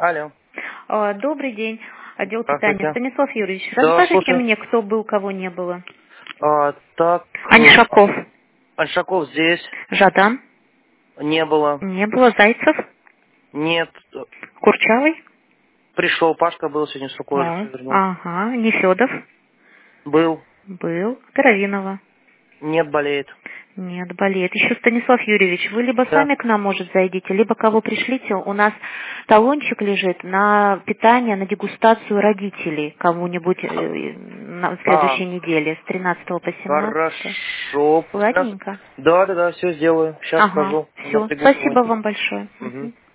Алло. Добрый день. Отдел Здравствуйте. питания. Станислав Юрьевич, Да, расскажите слушаю. мне, кто был, кого не было. Так. Аньшаков. Аньшаков здесь. Жадан. Не было. Не было. Зайцев. Нет. Курчавый. Пришел. Пашка был сегодня с рукой. Вернул. Ага. Нефедов. Был. Был. Таравинова. Нет, болеет. Нет, болеет. Еще Станислав Юрьевич, вы либо Да. сами к нам, может, зайдите, либо кого пришлите. У нас талончик лежит на питание, на дегустацию родителей кому-нибудь на следующей неделе, с 13 по 17. Хорошо. Ладненько. Да, все сделаю. Сейчас Ага, скажу. все. Напрягу Спасибо свой. вам большое. Мгм.